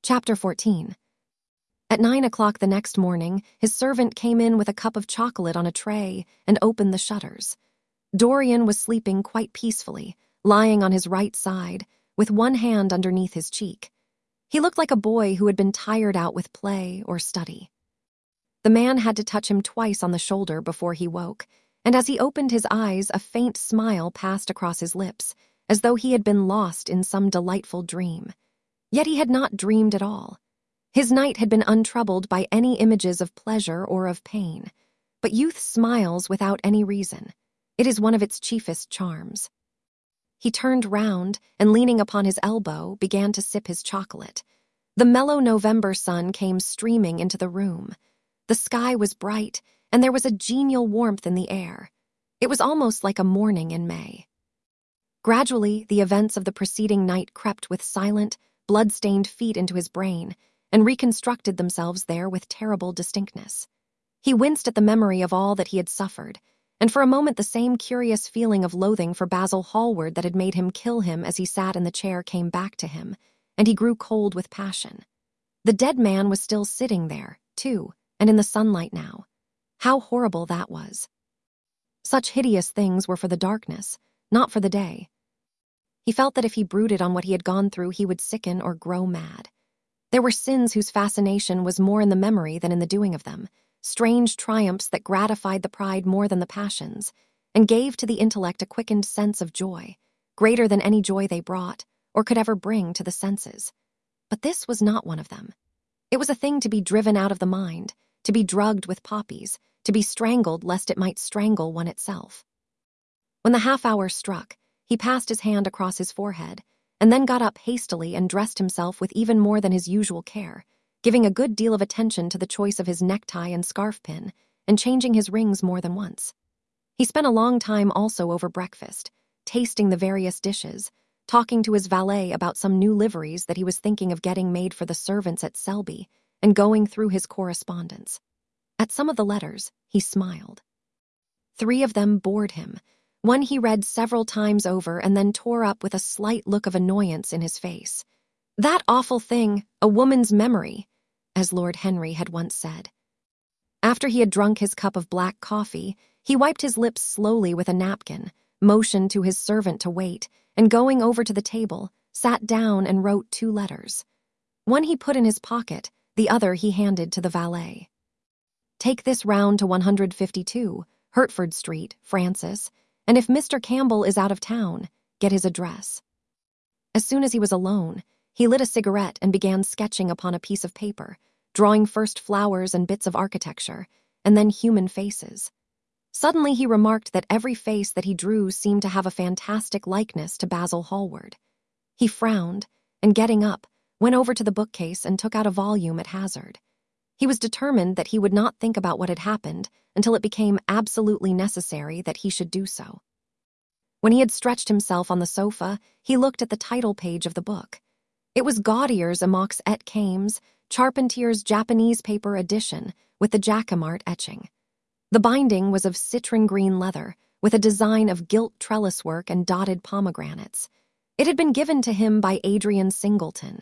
Chapter 14. At 9 o'clock the next morning, his servant came in with a cup of chocolate on a tray and opened the shutters. Dorian was sleeping quite peacefully, lying on his right side, with one hand underneath his cheek. He looked like a boy who had been tired out with play or study. The man had to touch him twice on the shoulder before he woke, and as he opened his eyes, a faint smile passed across his lips, as though he had been lost in some delightful dream. Yet he had not dreamed at all. His night had been untroubled by any images of pleasure or of pain. But youth smiles without any reason. It is one of its chiefest charms. He turned round and, leaning upon his elbow, began to sip his chocolate. The mellow November sun came streaming into the room. The sky was bright, and there was a genial warmth in the air. It was almost like a morning in May. Gradually, the events of the preceding night crept with silent, blood-stained feet into his brain and reconstructed themselves there with terrible distinctness. He winced at the memory of all that he had suffered, and for a moment the same curious feeling of loathing for Basil Hallward that had made him kill him as he sat in the chair came back to him, and he grew cold with passion. The dead man was still sitting there, too, and in the sunlight now. How horrible that was. Such hideous things were for the darkness, not for the day. He felt that if he brooded on what he had gone through, he would sicken or grow mad. There were sins whose fascination was more in the memory than in the doing of them, strange triumphs that gratified the pride more than the passions, and gave to the intellect a quickened sense of joy, greater than any joy they brought, or could ever bring to the senses. But this was not one of them. It was a thing to be driven out of the mind, to be drugged with poppies, to be strangled lest it might strangle one itself. When the half-hour struck, he passed his hand across his forehead, and then got up hastily and dressed himself with even more than his usual care, giving a good deal of attention to the choice of his necktie and scarf pin, and changing his rings more than once. He spent a long time also over breakfast, tasting the various dishes, talking to his valet about some new liveries that he was thinking of getting made for the servants at Selby, and going through his correspondence. At some of the letters, he smiled. 3 of them bored him. One he read several times over and then tore up with a slight look of annoyance in his face. That awful thing, a woman's memory, as Lord Henry had once said. After he had drunk his cup of black coffee, he wiped his lips slowly with a napkin, motioned to his servant to wait, and going over to the table, sat down and wrote 2 letters. One he put in his pocket, the other he handed to the valet. Take this round to 152, Hertford Street, Francis, and if Mr. Campbell is out of town, get his address. As soon as he was alone, he lit a cigarette and began sketching upon a piece of paper, drawing first flowers and bits of architecture, and then human faces. Suddenly he remarked that every face that he drew seemed to have a fantastic likeness to Basil Hallward. He frowned, and getting up, went over to the bookcase and took out a volume at hazard. He was determined that he would not think about what had happened until it became absolutely necessary that he should do so. When he had stretched himself on the sofa, he looked at the title page of the book. It was Gaudier's Imox et Cames, Charpentier's Japanese paper edition, with the Jacquemart etching. The binding was of citron green leather, with a design of gilt trellis work and dotted pomegranates. It had been given to him by Adrian Singleton.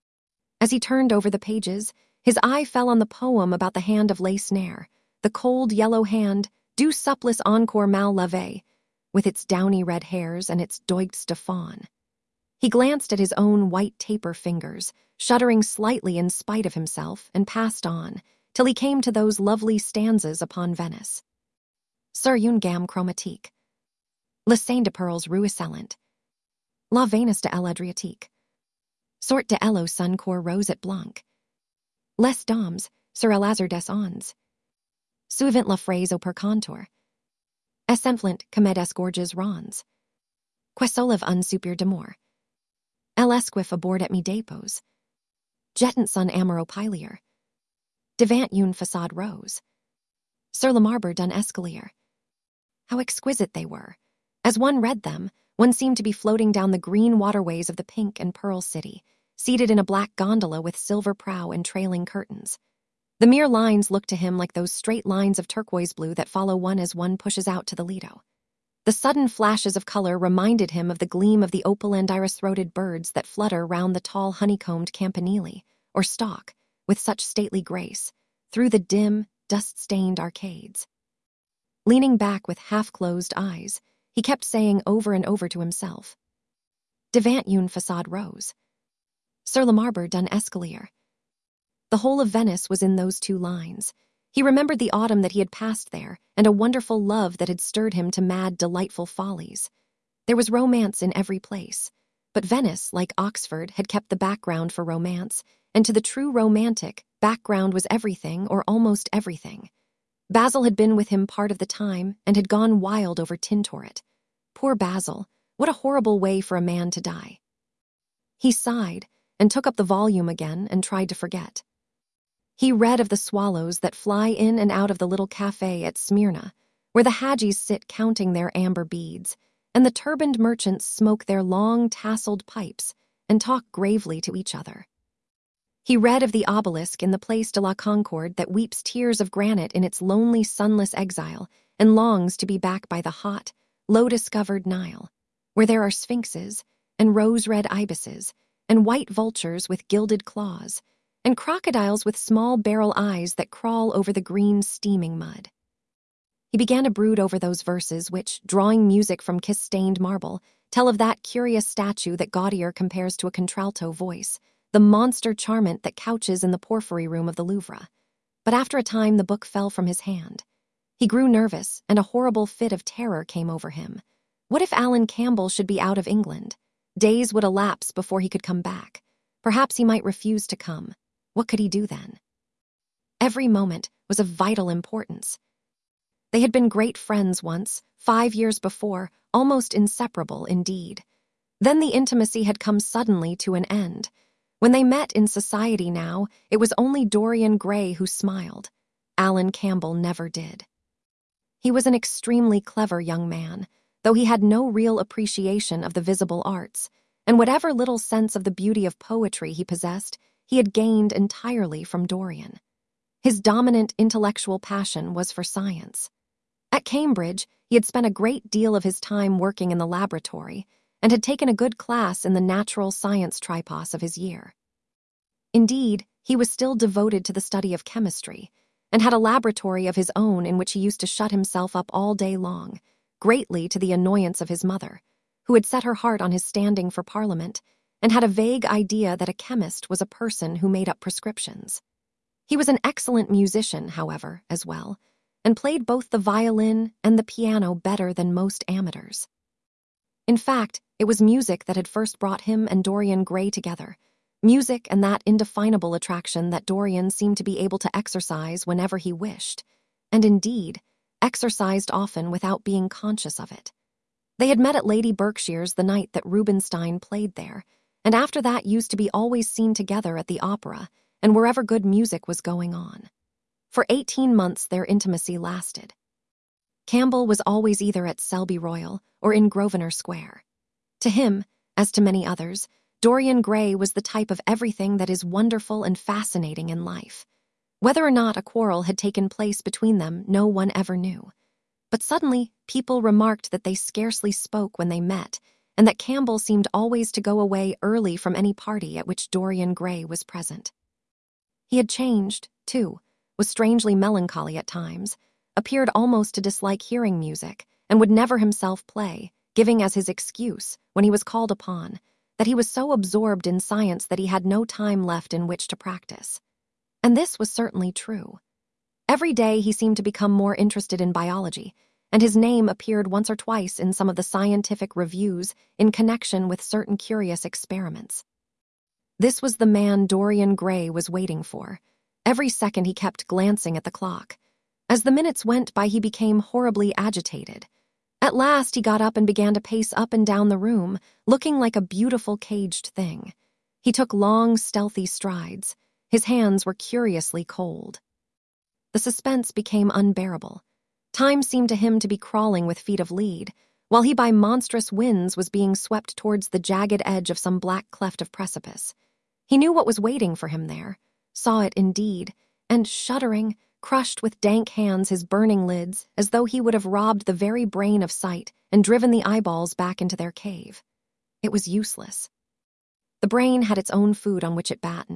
As he turned over the pages, his eye fell on the poem about the hand of Lacenaire, the cold yellow hand, du supplice encore mal lavé, with its downy red hairs and its doigt de faune. He glanced at his own white taper fingers, shuddering slightly in spite of himself, and passed on, till he came to those lovely stanzas upon Venice. Sur une gamme chromatique. Le Saint de Pearls ruisselant. La Venus de l'Adriatique. Sorte de Elo sun cor rose et blanc. Les dames, sur el azur des ons. Suivant la phrase au per contour. Essenflant comed es gorges ronds. Quesolive un soupir d'amour. El esquif aboard et mi dépose. Jetant son amoro pilier. Devant une façade rose. Sur le marbre d'un escalier. How exquisite they were. As one read them, one seemed to be floating down the green waterways of the pink and pearl city, seated in a black gondola with silver prow and trailing curtains. The mere lines looked to him like those straight lines of turquoise blue that follow one as one pushes out to the Lido. The sudden flashes of color reminded him of the gleam of the opaline iris-throated birds that flutter round the tall honeycombed campanile, or stalk, with such stately grace, through the dim, dust-stained arcades. Leaning back with half-closed eyes, he kept saying over and over to himself, Devant une façade rose. Sur le marbre d'un escalier. The whole of Venice was in those two lines. He remembered the autumn that he had passed there, and a wonderful love that had stirred him to mad, delightful follies. There was romance in every place, but Venice, like Oxford, had kept the background for romance, and to the true romantic, background was everything or almost everything. Basil had been with him part of the time and had gone wild over Tintoret. Poor Basil, what a horrible way for a man to die. He sighed and took up the volume again and tried to forget. He read of the swallows that fly in and out of the little cafe at Smyrna, where the Hadjis sit counting their amber beads, and the turbaned merchants smoke their long, tasseled pipes and talk gravely to each other. He read of the obelisk in the Place de la Concorde that weeps tears of granite in its lonely, sunless exile and longs to be back by the hot, lotus-covered Nile, where there are sphinxes and rose-red ibises and white vultures with gilded claws and crocodiles with small barrel eyes that crawl over the green, steaming mud. He began to brood over those verses which, drawing music from kiss-stained marble, tell of that curious statue that Gaudier compares to a contralto voice, the monster charmant that couches in the porphyry room of the Louvre. But after a time the book fell from his hand. He grew nervous, and a horrible fit of terror came over him. What if Alan Campbell should be out of England? Days would elapse before he could come back. Perhaps he might refuse to come. What could he do then? Every moment was of vital importance. They had been great friends once, 5 years before, almost inseparable indeed. Then the intimacy had come suddenly to an end. When they met in society now, it was only Dorian Gray who smiled. Alan Campbell never did. He was an extremely clever young man, though he had no real appreciation of the visible arts, and whatever little sense of the beauty of poetry he possessed, he had gained entirely from Dorian. His dominant intellectual passion was for science. At Cambridge, he had spent a great deal of his time working in the laboratory and had taken a good class in the natural science tripos of his year. Indeed, he was still devoted to the study of chemistry and had a laboratory of his own in which he used to shut himself up all day long, greatly to the annoyance of his mother, who had set her heart on his standing for Parliament and had a vague idea that a chemist was a person who made up prescriptions. He was an excellent musician, however, as well, and played both the violin and the piano better than most amateurs. In fact, it was music that had first brought him and Dorian Gray together, music and that indefinable attraction that Dorian seemed to be able to exercise whenever he wished, and indeed, exercised often without being conscious of it. They had met at Lady Berkshire's the night that Rubinstein played there, and after that used to be always seen together at the opera and wherever good music was going on. For 18 months their intimacy lasted. Campbell was always either at Selby Royal or in Grosvenor Square. To him, as to many others, Dorian Gray was the type of everything that is wonderful and fascinating in life. Whether or not a quarrel had taken place between them, no one ever knew. But suddenly, people remarked that they scarcely spoke when they met, and that Campbell seemed always to go away early from any party at which Dorian Gray was present. He had changed, too, was strangely melancholy at times, appeared almost to dislike hearing music, and would never himself play, giving as his excuse, when he was called upon, that he was so absorbed in science that he had no time left in which to practice. And this was certainly true. Every day he seemed to become more interested in biology, and his name appeared once or twice in some of the scientific reviews in connection with certain curious experiments. This was the man Dorian Gray was waiting for. Every second he kept glancing at the clock. As the minutes went by, he became horribly agitated. At last he got up and began to pace up and down the room, looking like a beautiful caged thing. He took long, stealthy strides. His hands were curiously cold. The suspense became unbearable. Time seemed to him to be crawling with feet of lead, while he by monstrous winds was being swept towards the jagged edge of some black cleft of precipice. He knew what was waiting for him there, saw it indeed, and shuddering, crushed with dank hands his burning lids as though he would have robbed the very brain of sight and driven the eyeballs back into their cave. It was useless. The brain had its own food on which it battened,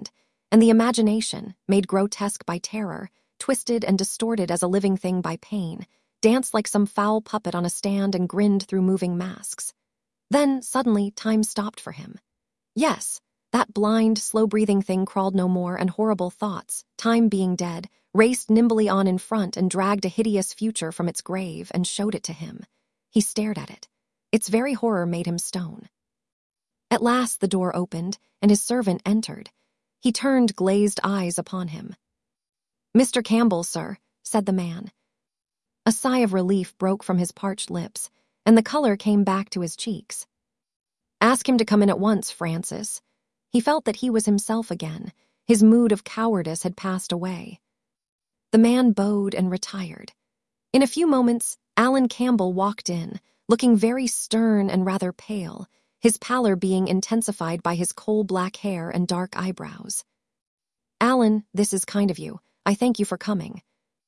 and the imagination, made grotesque by terror, twisted and distorted as a living thing by pain, danced like some foul puppet on a stand and grinned through moving masks. Then, suddenly, time stopped for him. Yes, that blind, slow-breathing thing crawled no more, and horrible thoughts, time being dead, raced nimbly on in front and dragged a hideous future from its grave and showed it to him. He stared at it. Its very horror made him stone. At last the door opened, and his servant entered. He turned glazed eyes upon him. "Mr. Campbell, sir," said the man. A sigh of relief broke from his parched lips, and the color came back to his cheeks. "Ask him to come in at once, Francis." He felt that he was himself again. His mood of cowardice had passed away. The man bowed and retired. In a few moments, Alan Campbell walked in, looking very stern and rather pale, his pallor being intensified by his coal-black hair and dark eyebrows. "Alan, this is kind of you. I thank you for coming.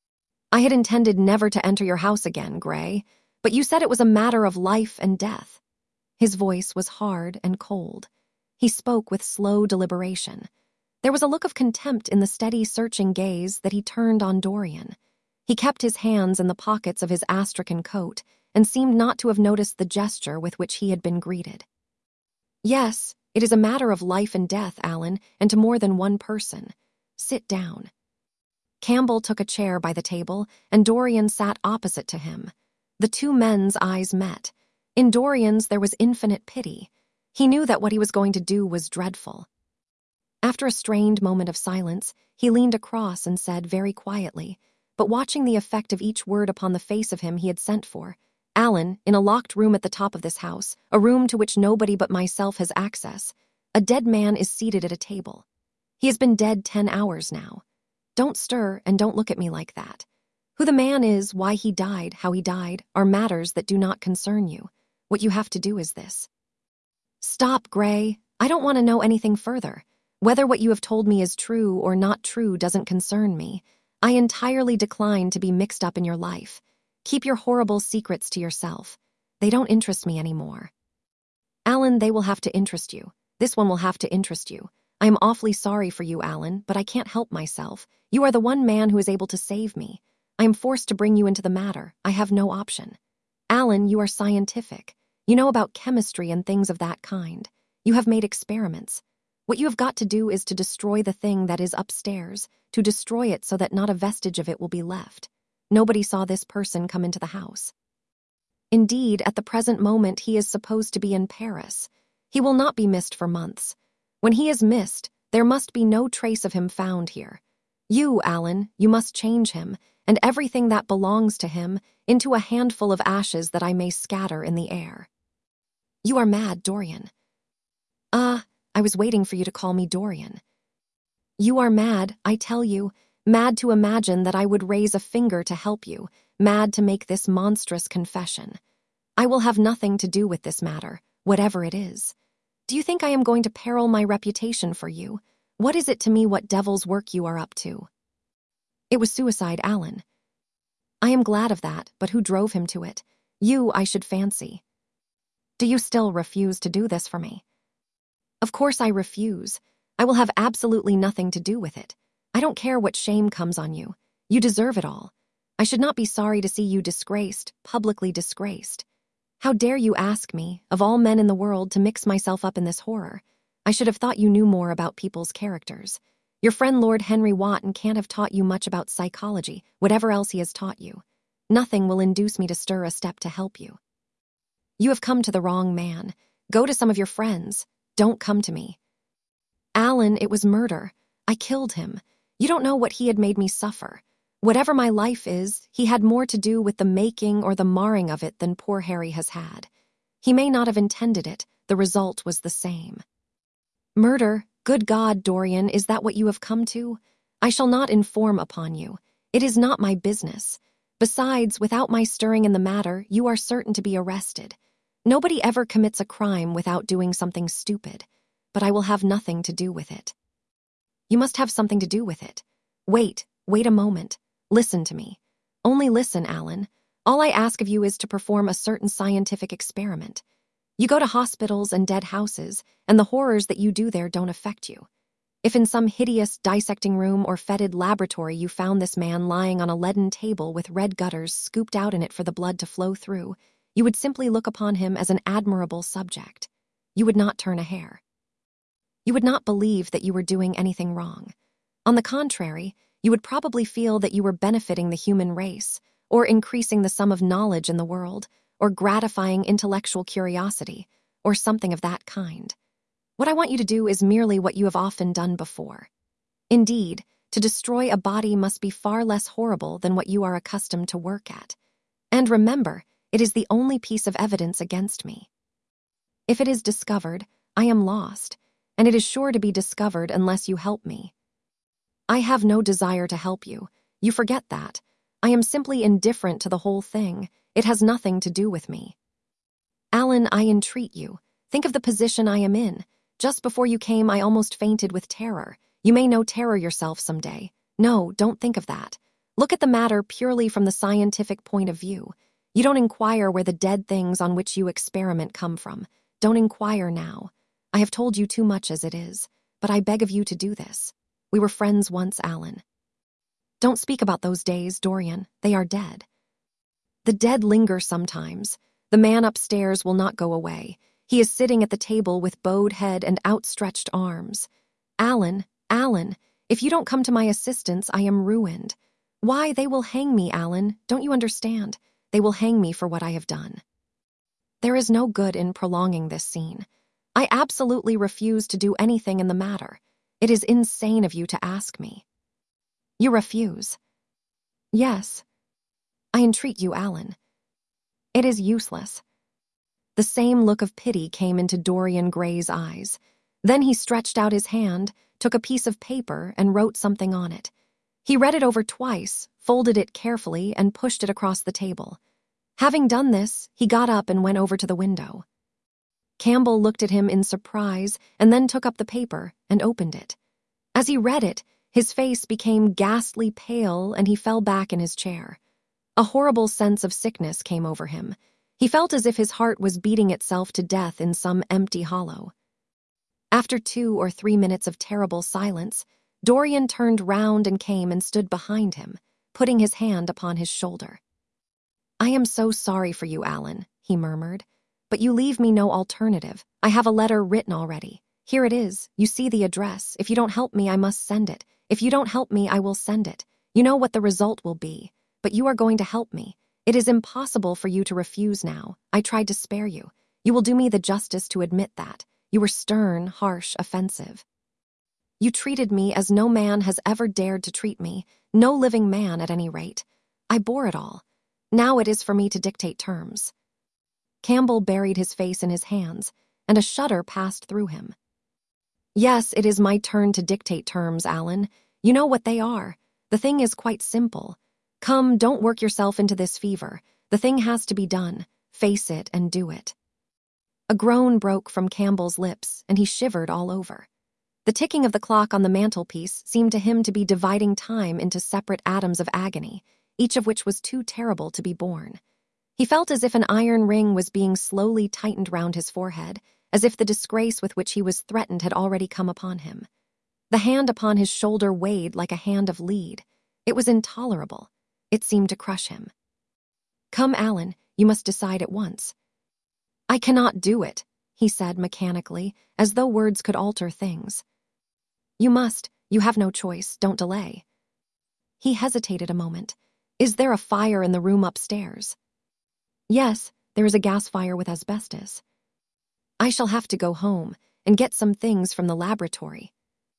I had intended never to enter your house again, Gray, but you said it was a matter of life and death." His voice was hard and cold. He spoke with slow deliberation. There was a look of contempt in the steady, searching gaze that he turned on Dorian. He kept his hands in the pockets of his astrakhan coat and seemed not to have noticed the gesture with which he had been greeted. "Yes, it is a matter of life and death, Alan, and to more than one person. Sit down." Campbell took a chair by the table, and Dorian sat opposite to him. The two men's eyes met. In Dorian's there was infinite pity. He knew that what he was going to do was dreadful. After a strained moment of silence, he leaned across and said very quietly, but watching the effect of each word upon the face of him he had sent for, "Alan, in a locked room at the top of this house, a room to which nobody but myself has access, a dead man is seated at a table. He has been dead 10 hours now. Don't stir and don't look at me like that. Who the man is, why he died, how he died, are matters that do not concern you. What you have to do is this." "Stop, Gray. I don't want to know anything further. Whether what you have told me is true or not true doesn't concern me. I entirely decline to be mixed up in your life. Keep your horrible secrets to yourself. They don't interest me anymore." "Alan, they will have to interest you. This one will have to interest you. I am awfully sorry for you, Alan, but I can't help myself. You are the one man who is able to save me. I am forced to bring you into the matter. I have no option. Alan, you are scientific. You know about chemistry and things of that kind. You have made experiments. What you have got to do is to destroy the thing that is upstairs, to destroy it so that not a vestige of it will be left. Nobody saw this person come into the house. Indeed, at the present moment he is supposed to be in Paris. He will not be missed for months. When he is missed, there must be no trace of him found here. You, Alan, you must change him, and everything that belongs to him, into a handful of ashes that I may scatter in the air." "You are mad, Dorian." I was waiting for you to call me Dorian." "You are mad, I tell you, mad to imagine that I would raise a finger to help you, mad to make this monstrous confession. I will have nothing to do with this matter, whatever it is. Do you think I am going to peril my reputation for you? What is it to me what devil's work you are up to?" "It was suicide, Alan." "I am glad of that, but who drove him to it? You, I should fancy." "Do you still refuse to do this for me?" "Of course I refuse. I will have absolutely nothing to do with it. I don't care what shame comes on you. You deserve it all. I should not be sorry to see you disgraced, publicly disgraced. How dare you ask me, of all men in the world, to mix myself up in this horror? I should have thought you knew more about people's characters. Your friend Lord Henry Wotton can't have taught you much about psychology, whatever else he has taught you. Nothing will induce me to stir a step to help you. You have come to the wrong man. Go to some of your friends. Don't come to me." "Alan, it was murder. I killed him. You don't know what he had made me suffer. Whatever my life is, he had more to do with the making or the marring of it than poor Harry has had. He may not have intended it. The result was the same." "Murder? Good God, Dorian, is that what you have come to? I shall not inform upon you. It is not my business. Besides, without my stirring in the matter, you are certain to be arrested. Nobody ever commits a crime without doing something stupid, but I will have nothing to do with it." "You must have something to do with it. Wait a moment. Listen to me. Only listen, Alan. All I ask of you is to perform a certain scientific experiment. You go to hospitals and dead houses, and the horrors that you do there don't affect you. If in some hideous dissecting room or fetid laboratory you found this man lying on a leaden table with red gutters scooped out in it for the blood to flow through, you would simply look upon him as an admirable subject. You would not turn a hair. You would not believe that you were doing anything wrong. On the contrary, you would probably feel that you were benefiting the human race, or increasing the sum of knowledge in the world, or gratifying intellectual curiosity, or something of that kind. What I want you to do is merely what you have often done before. Indeed, to destroy a body must be far less horrible than what you are accustomed to work at. And remember, it is the only piece of evidence against me. If it is discovered, I am lost, and it is sure to be discovered unless you help me. I have no desire to help you. You forget that. I am simply indifferent to the whole thing. It has nothing to do with me. Alan, I entreat you. Think of the position I am in. Just before you came, I almost fainted with terror. You may know terror yourself someday. No, don't think of that. Look at the matter purely from the scientific point of view. You don't inquire where the dead things on which you experiment come from. Don't inquire now. I have told you too much as it is, but I beg of you to do this. We were friends once, Alan. Don't speak about those days, Dorian. They are dead. The dead linger sometimes. The man upstairs will not go away. He is sitting at the table with bowed head and outstretched arms. Alan, if you don't come to my assistance, I am ruined. Why, they will hang me, Alan. Don't you understand? They will hang me for what I have done. There is no good in prolonging this scene. I absolutely refuse to do anything in the matter. It is insane of you to ask me. You refuse? Yes. I entreat you, Alan. It is useless. The same look of pity came into Dorian Gray's eyes. Then he stretched out his hand, took a piece of paper, and wrote something on it. He read it over twice, folded it carefully, and pushed it across the table. Having done this, he got up and went over to the window. Campbell looked at him in surprise and then took up the paper and opened it. As he read it, his face became ghastly pale and he fell back in his chair. A horrible sense of sickness came over him. He felt as if his heart was beating itself to death in some empty hollow. After 2 or 3 minutes of terrible silence, Dorian turned round and came and stood behind him, putting his hand upon his shoulder. I am so sorry for you, Alan, he murmured. But you leave me no alternative. I have a letter written already. Here it is. You see the address. If you don't help me, I must send it. If you don't help me, I will send it. You know what the result will be. But you are going to help me. It is impossible for you to refuse now. I tried to spare you. You will do me the justice to admit that. You were stern, harsh, offensive. You treated me as no man has ever dared to treat me, no living man at any rate. I bore it all. Now it is for me to dictate terms. Campbell buried his face in his hands, and a shudder passed through him. Yes, it is my turn to dictate terms, Alan. You know what they are. The thing is quite simple. Come, don't work yourself into this fever. The thing has to be done. Face it and do it. A groan broke from Campbell's lips, and he shivered all over. The ticking of the clock on the mantelpiece seemed to him to be dividing time into separate atoms of agony, each of which was too terrible to be borne. He felt as if an iron ring was being slowly tightened round his forehead, as if the disgrace with which he was threatened had already come upon him. The hand upon his shoulder weighed like a hand of lead. It was intolerable. It seemed to crush him. Come, Alan, you must decide at once. I cannot do it, he said mechanically, as though words could alter things. You must. You have no choice. Don't delay. He hesitated a moment. Is there a fire in the room upstairs? Yes, there is a gas fire with asbestos. I shall have to go home and get some things from the laboratory.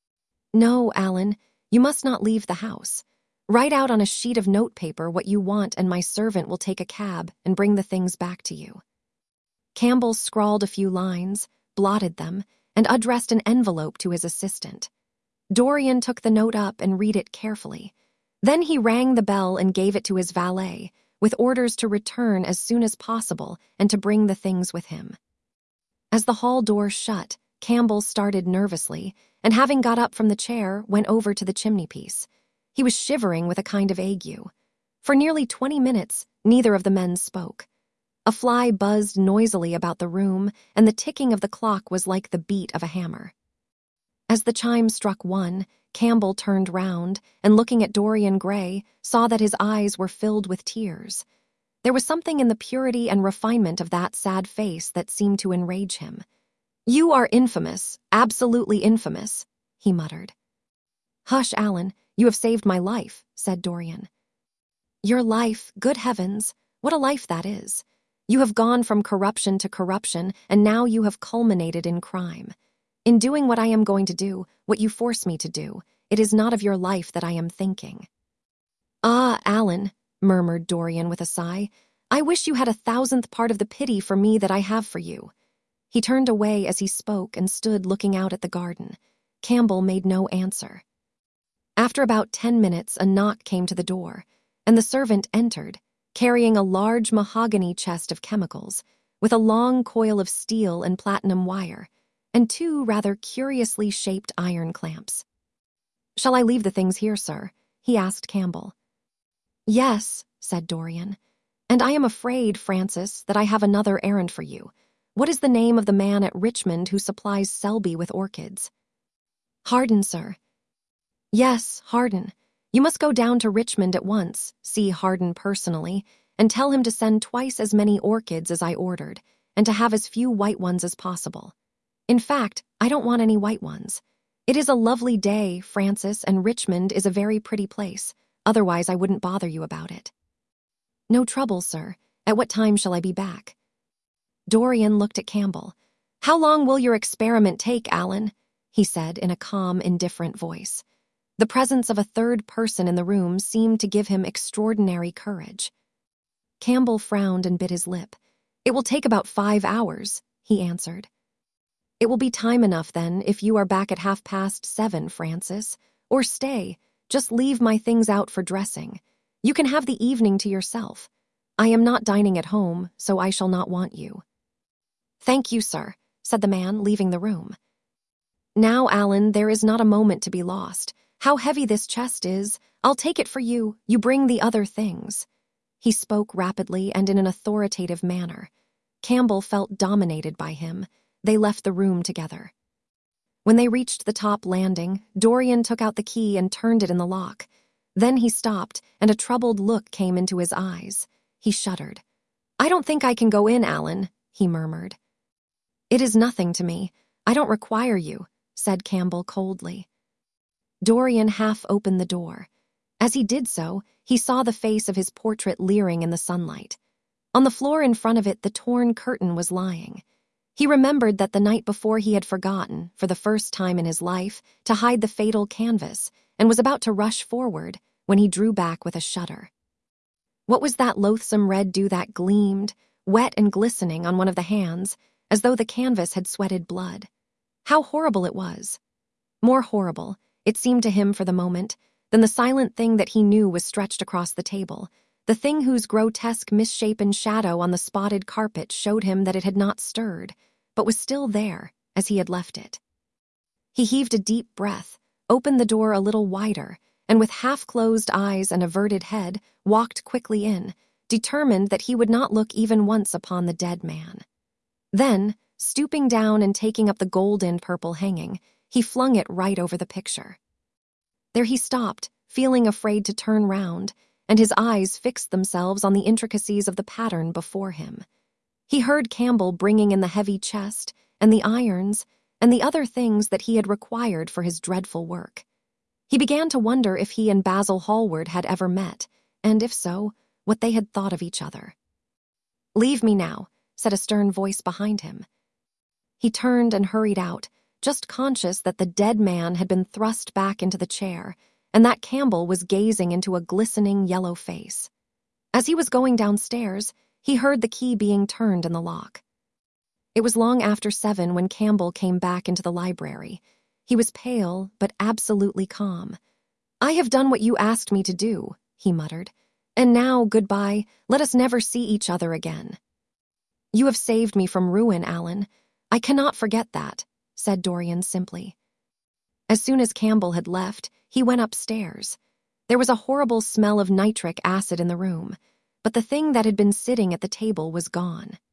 No, Alan, you must not leave the house. Write out on a sheet of notepaper what you want and my servant will take a cab and bring the things back to you. Campbell scrawled a few lines, blotted them, and addressed an envelope to his assistant. Dorian took the note up and read it carefully. Then he rang the bell and gave it to his valet, with orders to return as soon as possible and to bring the things with him. As the hall door shut, Campbell started nervously, and having got up from the chair, went over to the chimney-piece. He was shivering with a kind of ague. For nearly 20 minutes, neither of the men spoke. A fly buzzed noisily about the room, and the ticking of the clock was like the beat of a hammer. As the chime struck 1, Campbell turned round and, looking at Dorian Gray, saw that his eyes were filled with tears. There was something in the purity and refinement of that sad face that seemed to enrage him. "You are infamous, absolutely infamous," he muttered. "Hush, Alan, you have saved my life," said Dorian. "Your life, good heavens, what a life that is. You have gone from corruption to corruption, and now you have culminated in crime. In doing what I am going to do, what you force me to do, it is not of your life that I am thinking." "Ah, Alan," murmured Dorian with a sigh, "I wish you had 1,000th part of the pity for me that I have for you." He turned away as he spoke and stood looking out at the garden. Campbell made no answer. After about 10 minutes, a knock came to the door, and the servant entered, carrying a large mahogany chest of chemicals, with a long coil of steel and platinum wire, and 2 rather curiously shaped iron clamps. "Shall I leave the things here, sir?" he asked Campbell. "Yes," said Dorian. "And I am afraid, Francis, that I have another errand for you. What is the name of the man at Richmond who supplies Selby with orchids?" "Harden, sir." "Yes, Harden. You must go down to Richmond at once, see Harden personally, and tell him to send twice as many orchids as I ordered, and to have as few white ones as possible. In fact, I don't want any white ones. It is a lovely day, Francis, and Richmond is a very pretty place. Otherwise, I wouldn't bother you about it." "No trouble, sir. At what time shall I be back?" Dorian looked at Campbell. "How long will your experiment take, Alan?" he said in a calm, indifferent voice. The presence of a third person in the room seemed to give him extraordinary courage. Campbell frowned and bit his lip. "It will take about 5 hours," he answered. "It will be time enough, then, if you are back at 7:30, Francis. Or stay, just leave my things out for dressing. You can have the evening to yourself. I am not dining at home, so I shall not want you." "Thank you, sir," said the man, leaving the room. "Now, Alan, there is not a moment to be lost. How heavy this chest is! I'll take it for you. You bring the other things." He spoke rapidly and in an authoritative manner. Campbell felt dominated by him. They left the room together. When they reached the top landing, Dorian took out the key and turned it in the lock. Then he stopped, and a troubled look came into his eyes. He shuddered. "I don't think I can go in, Alan," he murmured. "It is nothing to me. I don't require you," said Campbell coldly. Dorian half opened the door. As he did so, he saw the face of his portrait leering in the sunlight. On the floor in front of it, the torn curtain was lying. He remembered that the night before he had forgotten, for the first time in his life, to hide the fatal canvas, and was about to rush forward when he drew back with a shudder. What was that loathsome red dew that gleamed, wet and glistening, on one of the hands, as though the canvas had sweated blood? How horrible it was! More horrible, it seemed to him for the moment, than the silent thing that he knew was stretched across the table, the thing whose grotesque misshapen shadow on the spotted carpet showed him that it had not stirred, but was still there, as he had left it. He heaved a deep breath, opened the door a little wider, and with half-closed eyes and averted head, walked quickly in, determined that he would not look even once upon the dead man. Then, stooping down and taking up the golden purple hanging, he flung it right over the picture. There he stopped, feeling afraid to turn round, and his eyes fixed themselves on the intricacies of the pattern before him. He heard Campbell bringing in the heavy chest, and the irons, and the other things that he had required for his dreadful work. He began to wonder if he and Basil Hallward had ever met, and if so, what they had thought of each other. "Leave me now," said a stern voice behind him. He turned and hurried out, just conscious that the dead man had been thrust back into the chair, and that Campbell was gazing into a glistening yellow face. As he was going downstairs, he heard the key being turned in the lock. It was long after 7 when Campbell came back into the library. He was pale, but absolutely calm. "I have done what you asked me to do," he muttered. "And now, goodbye, let us never see each other again." "You have saved me from ruin, Alan. I cannot forget that," said Dorian simply. As soon as Campbell had left, he went upstairs. There was a horrible smell of nitric acid in the room, but the thing that had been sitting at the table was gone.